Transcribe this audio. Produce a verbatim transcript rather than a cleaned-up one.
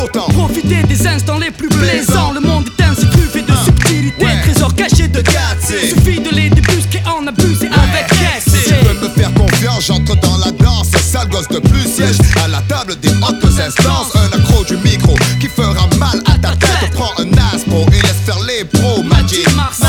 autant. Profitez des instants les plus plaisants. Le monde est ainsi truffé de subtilité, ouais. trésor caché de Gâté. Suffit de les débusquer, en abuser ouais. avec Si tu veux me faire confiance, j'entre dans la danse. Sale gosse de plus siège à la table des hautes instances. Un accro du micro qui fera mal à ta tête. Prends un aspro et laisse faire les pros. Magic